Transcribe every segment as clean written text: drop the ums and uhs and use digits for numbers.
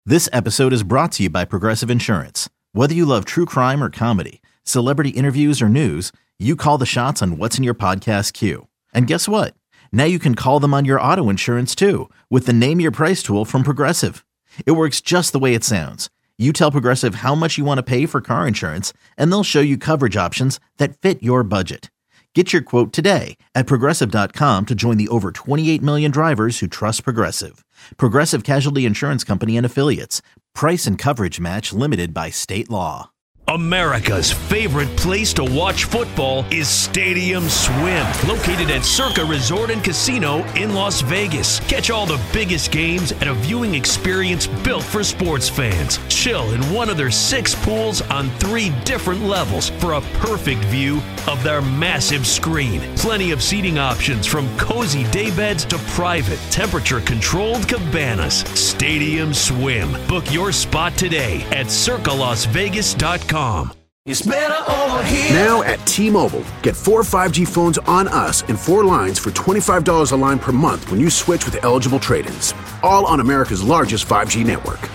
This episode is brought to you by Progressive Insurance. Whether you love true crime or comedy, celebrity interviews or news, you call the shots on what's in your podcast queue. And guess what? Now you can call them on your auto insurance too with the Name Your Price tool from Progressive. It works just the way it sounds. You tell Progressive how much you want to pay for car insurance, and they'll show you coverage options that fit your budget. Get your quote today at Progressive.com to join the over 28 million drivers who trust Progressive. Progressive Casualty Insurance Company and Affiliates. Price and coverage match limited by state law. America's favorite place to watch football is Stadium Swim, located at Circa Resort and Casino in Las Vegas. Catch all the biggest games at a viewing experience built for sports fans. Chill in one of their 6 pools on 3 different levels for a perfect view of their massive screen. Plenty of seating options from cozy daybeds to private, temperature-controlled cabanas. Stadium Swim. Book your spot today at circalasvegas.com. It's better over here. Now at T-Mobile, get 4 5G phones on us and 4 lines for $25 a line per month when you switch with eligible trade-ins. All on America's largest 5G network.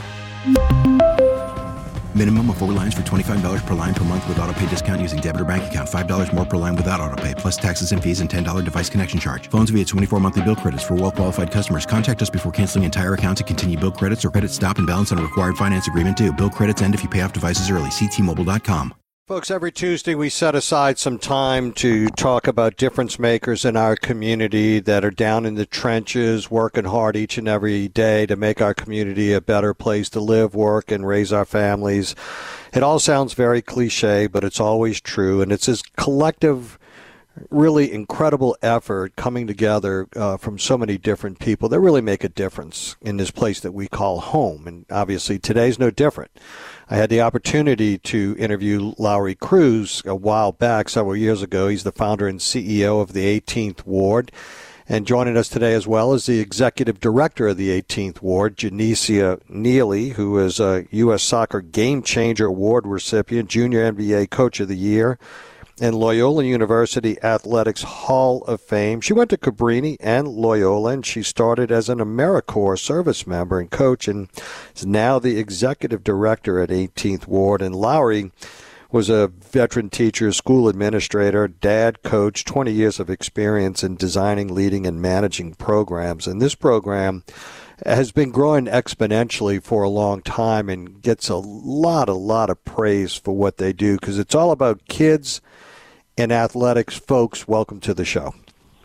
Minimum of 4 lines for $25 per line per month with autopay discount using debit or bank account. $5 more per line without autopay, plus taxes and fees and $10 device connection charge. Phones via 24 monthly bill credits for well-qualified customers. Contact us before canceling entire account to continue bill credits or credit stop and balance on required finance agreement due. Bill credits end if you pay off devices early. See T-Mobile.com. Folks, every Tuesday we set aside some time to talk about difference makers in our community that are down in the trenches, working hard each and every day to make our community a better place to live, work, and raise our families. It all sounds very cliche, but it's always true, and it's this collective, really incredible effort coming together from so many different people that really make a difference in this place that we call home, and obviously today's no different. I had the opportunity to interview Lowry Cruz a while back, several years ago. He's the founder and CEO of the 18th Ward. And joining us today as well is the executive director of the 18th Ward, Janicia Neely, who is a U.S. Soccer Game Changer Award recipient, Junior NBA Coach of the Year, and Loyola University Athletics Hall of Fame. She went to Cabrini and Loyola, and she started as an AmeriCorps service member and coach, and is now the executive director at 18th Ward. And Lowry was a veteran teacher, school administrator, dad, coach, 20 years of experience in designing, leading, and managing programs. And this program has been growing exponentially for a long time and gets a lot of praise for what they do because it's all about kids and athletics. Folks, welcome to the show.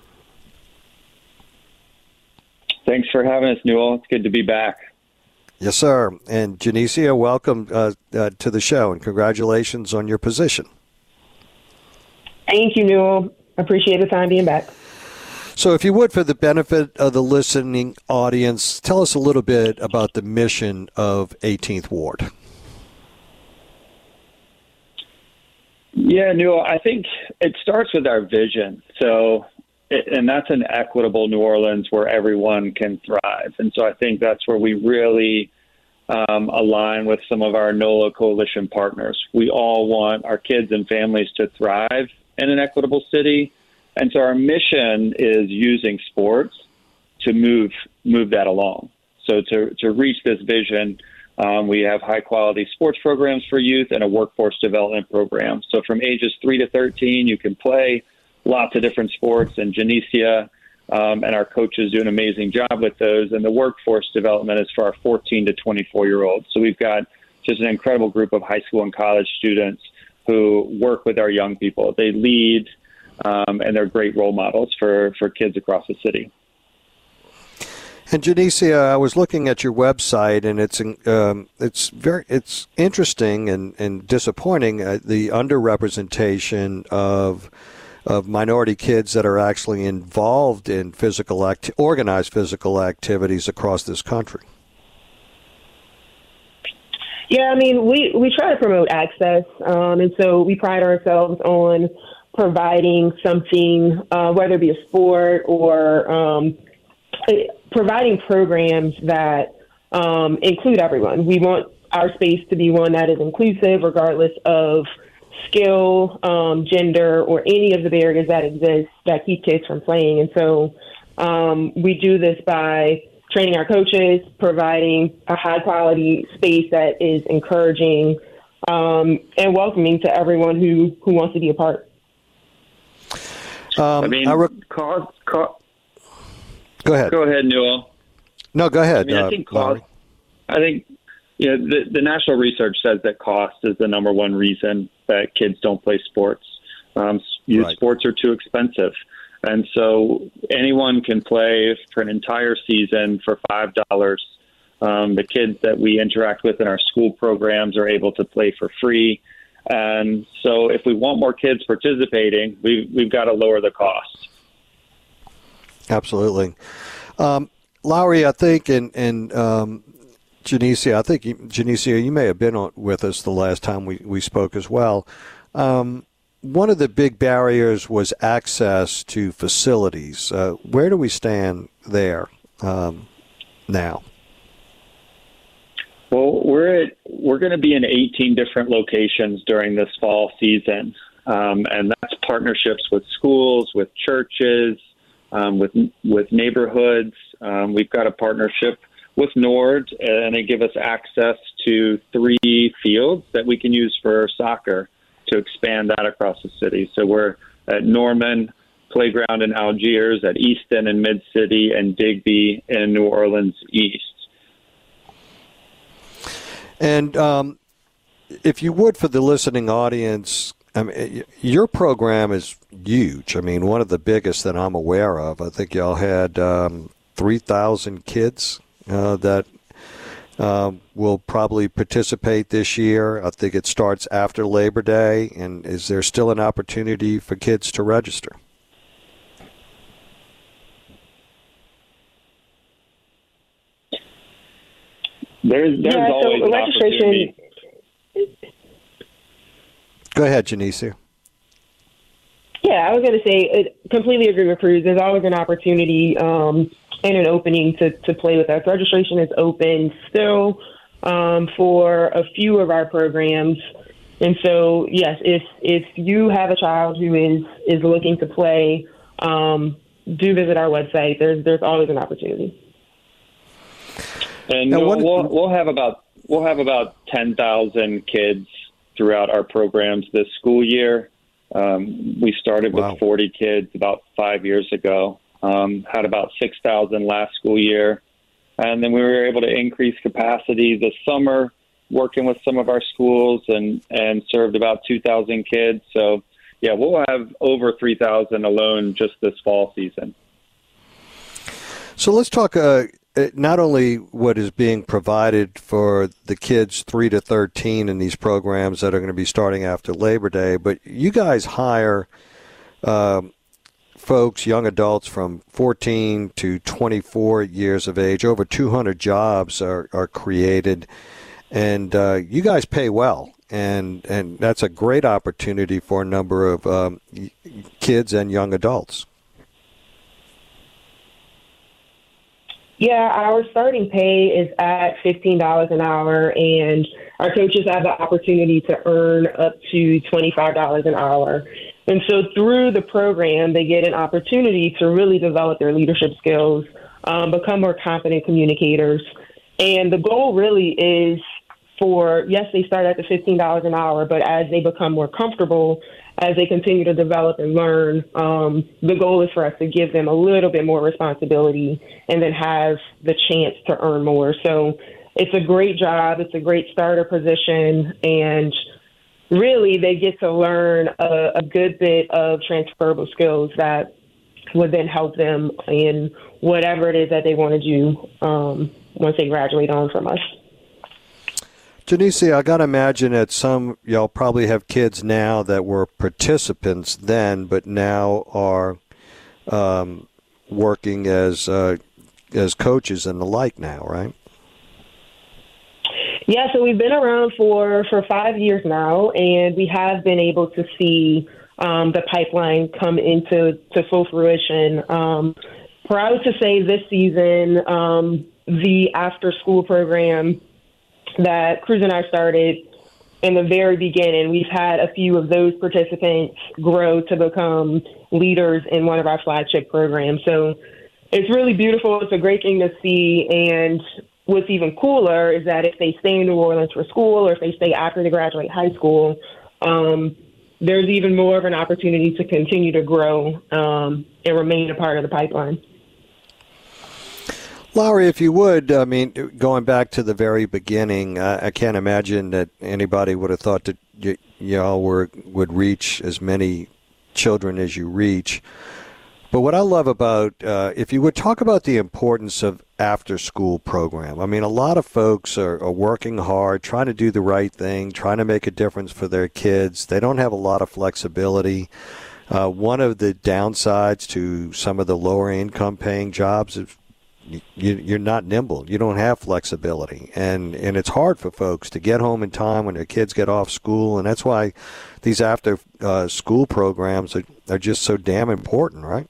Thanks for having us, Newell. It's good to be back. Yes, sir. And Janicia, welcome to the show, and congratulations on your position. Thank you, Newell. Appreciate the time being back. So if you would, for the benefit of the listening audience, tell us a little bit about the mission of 18th Ward. Yeah, Newell, I think it starts with our vision. And that's an equitable New Orleans where everyone can thrive. And so I think that's where we really align with some of our NOLA coalition partners. We all want our kids and families to thrive in an equitable city. And so our mission is using sports to move that along. So to reach this vision, we have high-quality sports programs for youth and a workforce development program. So from ages 3 to 13, you can play lots of different sports, and Janicia and our coaches do an amazing job with those. And the workforce development is for our 14 to 24-year-olds. So we've got just an incredible group of high school and college students who work with our young people. They lead, and they're great role models for kids across the city. And Janicia, I was looking at your website, and it's interesting and disappointing the underrepresentation of minority kids that are actually involved in organized physical activities across this country. Yeah, I mean, we try to promote access, and so we pride ourselves on providing something, whether it be a sport or providing programs that include everyone. We want our space to be one that is inclusive, regardless of skill, gender, or any of the barriers that exist that keep kids from playing. And so we do this by training our coaches, providing a high-quality space that is encouraging and welcoming to everyone who wants to be a part. Go ahead. Go ahead, Newell. No, go ahead. I think cost. I think the national research says that cost is the number one reason that kids don't play sports. Youth sports are too expensive, and so anyone can play for an entire season for $5. The kids that we interact with in our school programs are able to play for free. And so if we want more kids participating, we've got to lower the cost. Absolutely. Lowry, I think, and Janicia, you may have been with us the last time we spoke as well. One of the big barriers was access to facilities. Where do we stand there now? Well, we're going to be in 18 different locations during this fall season, and that's partnerships with schools, with churches, with neighborhoods. We've got a partnership with Nord, and they give us access to 3 fields that we can use for soccer to expand that across the city. So we're at Norman Playground in Algiers, at Easton in Mid-City, and Digby in New Orleans East. And if you would, for the listening audience, I mean, your program is huge. I mean, one of the biggest that I'm aware of. I think y'all had 3,000 kids that will probably participate this year. I think it starts after Labor Day. And is there still an opportunity for kids to register? There's always an opportunity. Go ahead, Janicia. Yeah, I was going to say, completely agree with Cruz. There's always an opportunity and an opening to play with us. Registration is open still for a few of our programs. And so, yes, if you have a child who is looking to play, do visit our website. There's always an opportunity. And we'll have about 10,000 kids throughout our programs this school year. We started with 40 kids about 5 years ago. Had about 6,000 last school year, and then we were able to increase capacity this summer, working with some of our schools, and served about 2,000 kids. So, yeah, we'll have over 3,000 alone just this fall season. So let's talk not only what is being provided for the kids 3 to 13 in these programs that are going to be starting after Labor Day, but you guys hire folks, young adults from 14 to 24 years of age. Over 200 jobs are created, and you guys pay well, and that's a great opportunity for a number of kids and young adults. Yeah, our starting pay is at $15 an hour, and our coaches have the opportunity to earn up to $25 an hour. And so through the program, they get an opportunity to really develop their leadership skills, become more confident communicators. And the goal really is yes, they start at the $15 an hour, but as they become more comfortable, as they continue to develop and learn, the goal is for us to give them a little bit more responsibility and then have the chance to earn more. So it's a great job. It's a great starter position. And really, they get to learn a good bit of transferable skills that would then help them in whatever it is that they want to do once they graduate on from us. Janicia, I got to imagine that y'all probably have kids now that were participants then, but now are working as coaches and the like now, right? Yeah, so we've been around for 5 years now, and we have been able to see the pipeline come into full fruition. Proud to say this season, the after-school program that Cruz and I started in the very beginning, we've had a few of those participants grow to become leaders in one of our flagship programs. So it's really beautiful. It's a great thing to see. And what's even cooler is that if they stay in New Orleans for school or if they stay after they graduate high school, there's even more of an opportunity to continue to grow and remain a part of the pipeline. Lowry, if you would, I mean, going back to the very beginning, I can't imagine that anybody would have thought that y'all would reach as many children as you reach. But what I love about, if you would talk about the importance of after-school program. I mean, a lot of folks are working hard, trying to do the right thing, trying to make a difference for their kids. They don't have a lot of flexibility. One of the downsides to some of the lower income paying jobs is you're not nimble. You don't have flexibility. And it's hard for folks to get home in time when their kids get off school. And that's why these after school programs are just so damn important, right?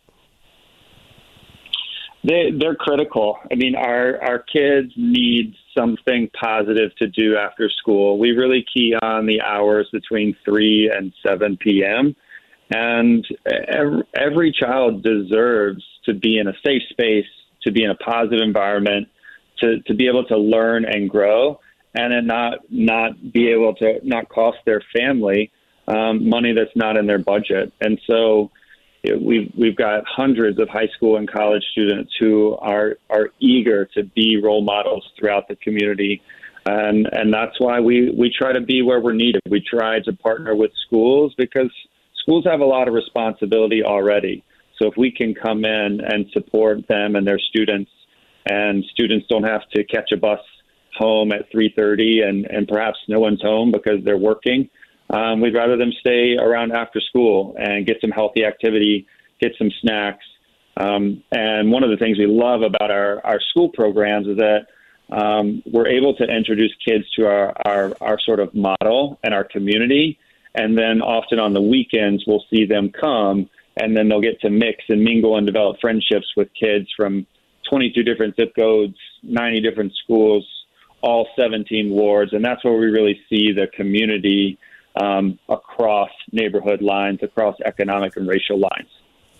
They're critical. I mean, our kids need something positive to do after school. We really key on the hours between 3 and 7 p.m. And every child deserves to be in a safe space, to be in a positive environment, to be able to learn and grow, and then not be able to not cost their family money that's not in their budget. And so we've got hundreds of high school and college students who are eager to be role models throughout the community. And that's why we try to be where we're needed. We try to partner with schools because schools have a lot of responsibility already. So if we can come in and support them and their students, and students don't have to catch a bus home at 3:30 and perhaps no one's home because they're working, we'd rather them stay around after school and get some healthy activity, get some snacks. And one of the things we love about our school programs is that we're able to introduce kids to our sort of model and our community. And then often on the weekends, we'll see them come, and then they'll get to mix and mingle and develop friendships with kids from 22 different zip codes, 90 different schools, all 17 wards. And that's where we really see the community across neighborhood lines, across economic and racial lines.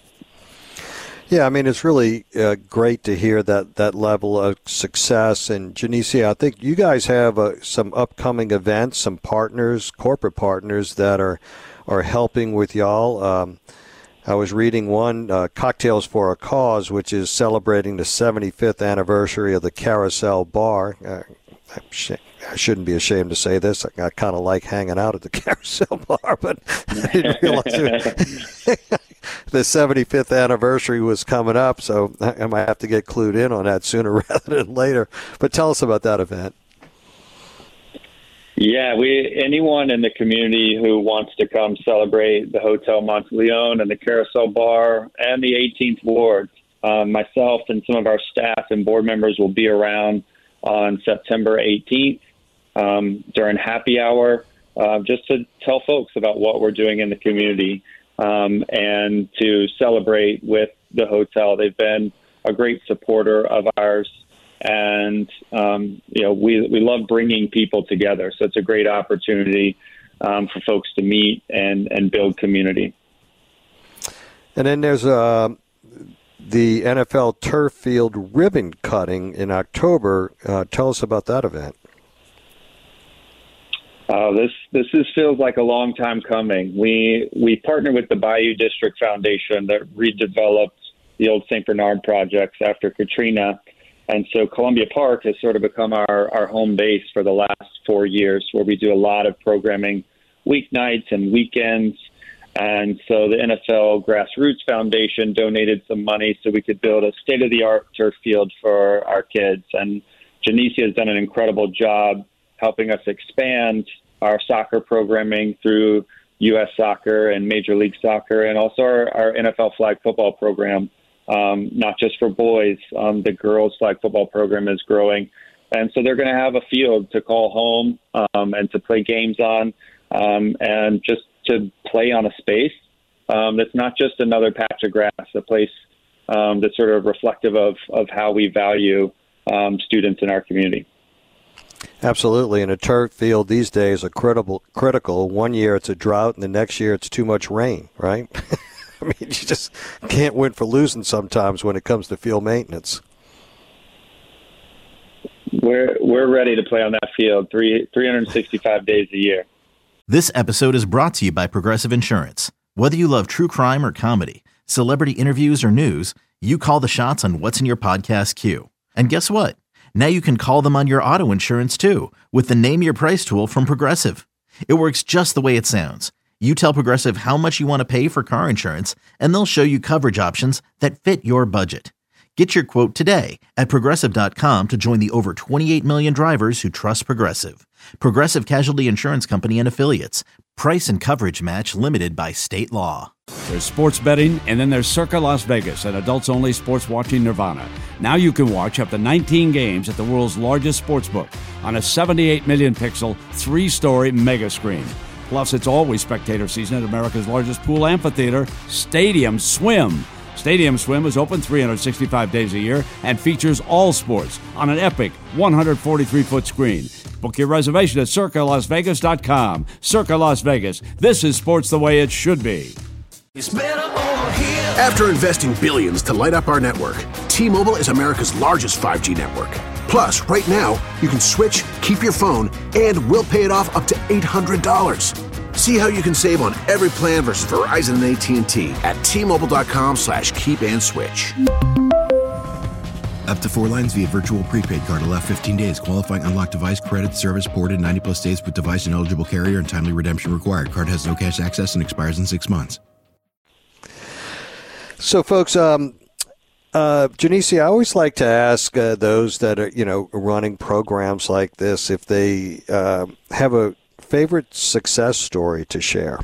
Yeah, I mean, it's really great to hear that level of success. And Janicia, I think you guys have some upcoming events, some partners, corporate partners that are helping with y'all. I was reading one, Cocktails for a Cause, which is celebrating the 75th anniversary of the Carousel Bar. I shouldn't be ashamed to say this. I kind of like hanging out at the Carousel Bar, but I didn't realize the 75th anniversary was coming up, so I might have to get clued in on that sooner rather than later. But tell us about that event. Yeah, anyone in the community who wants to come celebrate the Hotel Monteleone and the Carousel Bar and the 18th Ward, myself and some of our staff and board members will be around on September 18th during happy hour, just to tell folks about what we're doing in the community and to celebrate with the hotel. They've been a great supporter of ours. And, we love bringing people together. So it's a great opportunity for folks to meet and build community. And then there's the NFL turf field ribbon cutting in October. Tell us about that event. This feels like a long time coming. We partnered with the Bayou District Foundation that redeveloped the old St. Bernard projects after Katrina. And so Columbia Park has sort of become our home base for the last 4 years, where we do a lot of programming weeknights and weekends. And so the NFL Grassroots Foundation donated some money so we could build a state-of-the-art turf field for our kids. And Janicia has done an incredible job helping us expand our soccer programming through U.S. Soccer and Major League Soccer, and also our NFL flag football program. Not just for boys, the girls' flag football program is growing. And so they're going to have a field to call home and to play games on and just to play on a space that's not just another patch of grass, a place that's sort of reflective of how we value students in our community. Absolutely. And a turf field these days are critical. 1 year it's a drought and the next year it's too much rain, right? I mean, you just can't win for losing sometimes when it comes to field maintenance. We're ready to play on that field 365 days a year. This episode is brought to you by Progressive Insurance. Whether you love true crime or comedy, celebrity interviews or news, you call the shots on what's in your podcast queue. And guess what? Now you can call them on your auto insurance too with the Name Your Price tool from Progressive. It works just the way it sounds. You tell Progressive how much you want to pay for car insurance, and they'll show you coverage options that fit your budget. Get your quote today at Progressive.com to join the over 28 million drivers who trust Progressive. Progressive Casualty Insurance Company and Affiliates. Price and coverage match limited by state law. There's sports betting, and then there's Circa Las Vegas, an adults-only sports watching nirvana. Now you can watch up to 19 games at the world's largest sportsbook on a 78 million pixel, 3-story mega screen. Plus, it's always spectator season at America's largest pool amphitheater, Stadium Swim. Stadium Swim is open 365 days a year and features all sports on an epic 143-foot screen. Book your reservation at CircaLasVegas.com. Circa Las Vegas. This is sports the way it should be. It's better over here. After investing billions to light up our network, T-Mobile is America's largest 5G network. Plus, right now, you can switch, keep your phone, and we'll pay it off up to $800. See how you can save on every plan versus Verizon and AT&T at T-Mobile.com/keep-and-switch. Up to 4 lines via virtual prepaid card. Allow 15 days. Qualifying unlocked device credit service ported 90-plus days with device and eligible carrier and timely redemption required. Card has no cash access and expires in 6 months. So, folks, Janice, I always like to ask those that are, running programs like this if they have a favorite success story to share.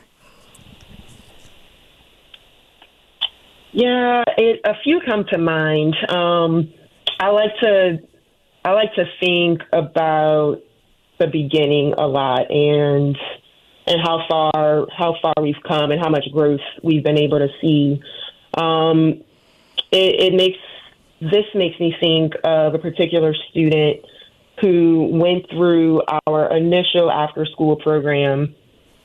Yeah, a few come to mind. I like to think about the beginning a lot and how far we've come and how much growth we've been able to see. It makes me think of a particular student who went through our initial after-school program,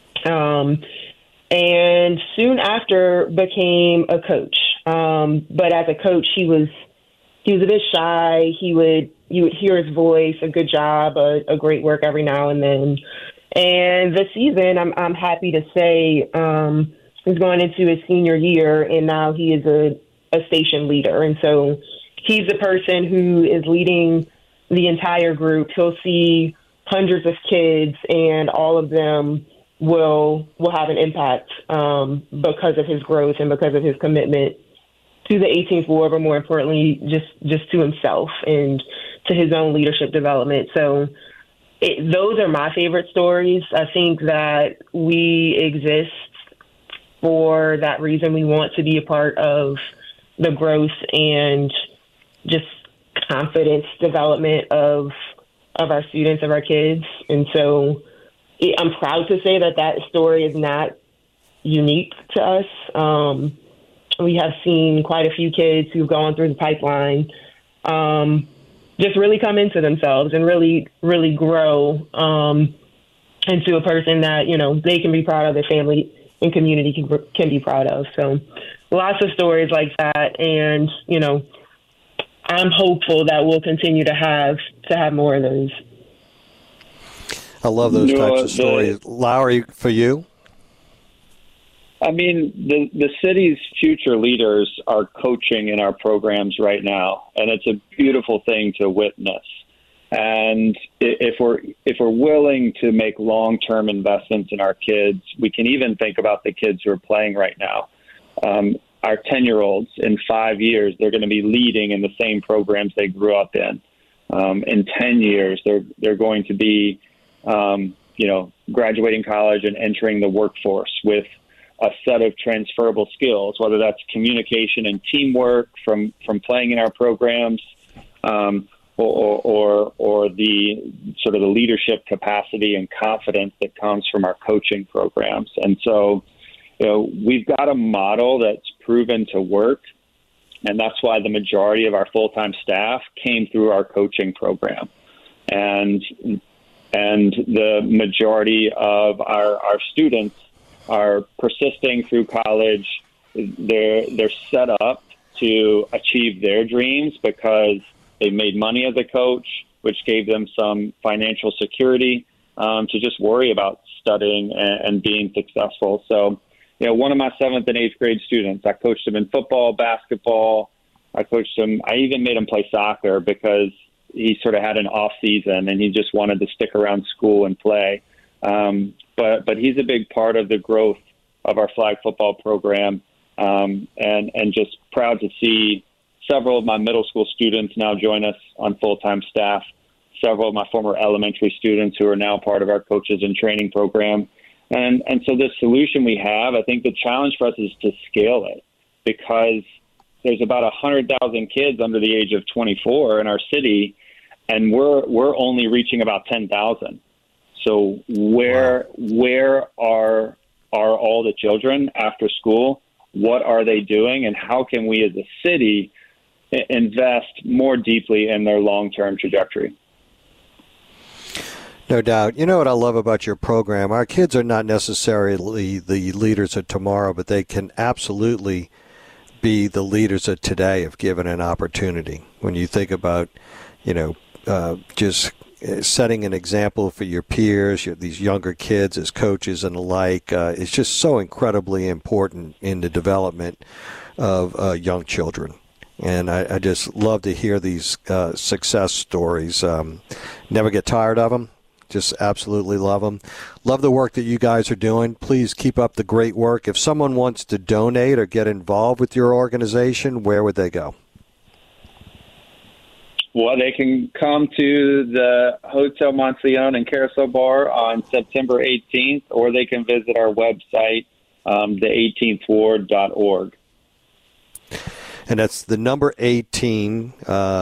and soon after became a coach. But as a coach, he was a bit shy. You would hear his voice, a good job, a great work every now and then. And this season, I'm happy to say, he's going into his senior year, and now he is a station leader. And so he's the person who is leading the entire group. He'll see hundreds of kids, and all of them will have an impact because of his growth and because of his commitment to the 18th Ward, but more importantly, just to himself and to his own leadership development. So those are my favorite stories. I think that we exist for that reason. We want to be a part of the growth and just confidence development of our students, of our kids. And so I'm proud to say that story is not unique to us. We have seen quite a few kids who've gone through the pipeline just really come into themselves and really, really grow into a person that, they can be proud of, their family and community can be proud of. So lots of stories like that. And, I'm hopeful that we'll continue to have more of those. I love those types of stories. Lowry, for you? I mean, the city's future leaders are coaching in our programs right now, and it's a beautiful thing to witness. And if we're willing to make long-term investments in our kids, we can even think about the kids who are playing right now. Our 10-year-olds, in 5 years, they're going to be leading in the same programs they grew up in. In 10 years, they're going to be, graduating college and entering the workforce with a set of transferable skills, whether that's communication and teamwork from playing in our programs, or the sort of the leadership capacity and confidence that comes from our coaching programs. And so, we've got a model that's proven to work, and that's why the majority of our full-time staff came through our coaching program. And the majority of our students are persisting through college they're set up to achieve their dreams because they made money as a coach, which gave them some financial security to just worry about studying and being successful. So, one of my 7th and 8th grade students, I coached him in football, basketball. I coached him. I even made him play soccer because he sort of had an off season and he just wanted to stick around school and play. But he's a big part of the growth of our flag football program, and just proud to see several of my middle school students now join us on full-time staff, several of my former elementary students who are now part of our coaches and training program. And so this solution we have, I think the challenge for us is to scale it, because there's about 100,000 kids under the age of 24 in our city, and we're only reaching about 10,000. So where are all the children after school? What are they doing, and how can we as a city invest more deeply in their long-term trajectory? No doubt. You know what I love about your program? Our kids are not necessarily the leaders of tomorrow, but they can absolutely be the leaders of today if given an opportunity. When you think about, just setting an example for your peers, these younger kids as coaches and the like, it's just so incredibly important in the development of young children. And I just love to hear these success stories. Never get tired of them. Just absolutely love them. Love the work that you guys are doing. Please keep up the great work. If someone wants to donate or get involved with your organization, where would they go? Well, they can come to the Hotel Monteleone and Carousel Bar on September 18th, or they can visit our website, the18thward.org. And that's the number 18,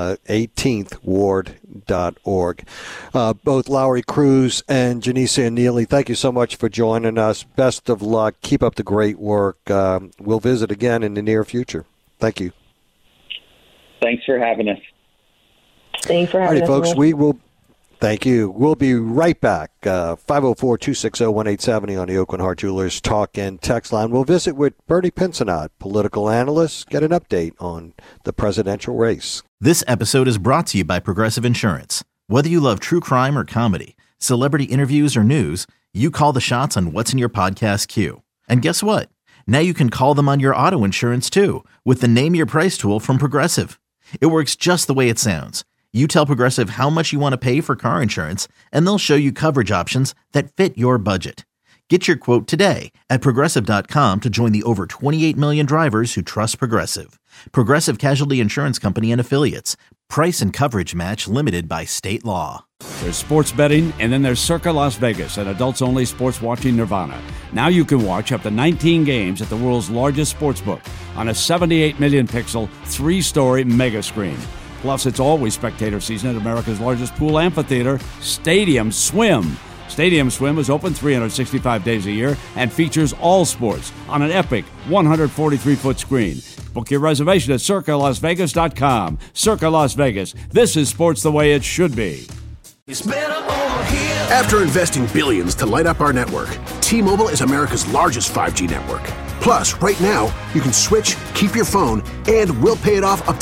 18thward.org. Both Lowry Cruz and Janicia Neely, thank you so much for joining us. Best of luck. Keep up the great work. We'll visit again in the near future. Thank you. Thanks for having us. Thanks for having us. All right, folks, we will. Thank you. We'll be right back. 504-260-1870 on the Oakland Heart Jewelers Talk and Text line. We'll visit with Bernie Pinsonat, political analyst, get an update on the presidential race. This episode is brought to you by Progressive Insurance. Whether you love true crime or comedy, celebrity interviews or news, you call the shots on what's in your podcast queue. And guess what? Now you can call them on your auto insurance too with the Name Your Price tool from Progressive. It works just the way it sounds. You tell Progressive how much you want to pay for car insurance, and they'll show you coverage options that fit your budget. Get your quote today at Progressive.com to join the over 28 million drivers who trust Progressive. Progressive Casualty Insurance Company and Affiliates. Price and coverage match limited by state law. There's sports betting, and then there's Circa Las Vegas, an adults-only sports watching nirvana. Now you can watch up to 19 games at the world's largest sportsbook on a 78 million pixel, 3-story mega screen. Plus, it's always spectator season at America's largest pool amphitheater, Stadium Swim. Stadium Swim is open 365 days a year and features all sports on an epic 143-foot screen. Book your reservation at CircaLasVegas.com. Circa Las Vegas. This is sports the way it should be. It's better over here. After investing billions to light up our network, T-Mobile is America's largest 5G network. Plus, right now, you can switch, keep your phone, and we'll pay it off up to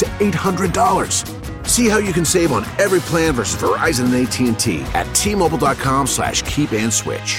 $800. See how you can save on every plan versus Verizon and AT&T at T-Mobile.com/keep-and-switch.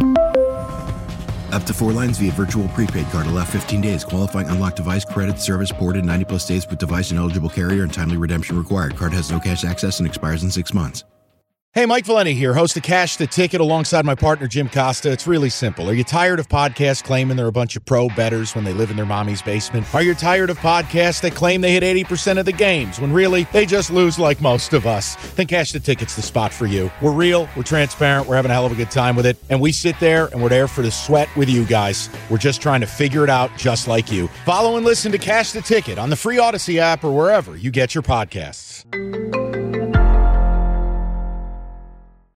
Up to 4 lines via virtual prepaid card. Allow 15 days. Qualifying unlocked device credit service ported 90-plus days with device and eligible carrier and timely redemption required. Card has no cash access and expires in 6 months. Hey, Mike Valenti here, host of Cash the Ticket alongside my partner, Jim Costa. It's really simple. Are you tired of podcasts claiming they're a bunch of pro bettors when they live in their mommy's basement? Are you tired of podcasts that claim they hit 80% of the games when really they just lose like most of us? Then Cash the Ticket's the spot for you. We're real, we're transparent, we're having a hell of a good time with it, and we sit there and we're there for the sweat with you guys. We're just trying to figure it out just like you. Follow and listen to Cash the Ticket on the free Odyssey app or wherever you get your podcasts.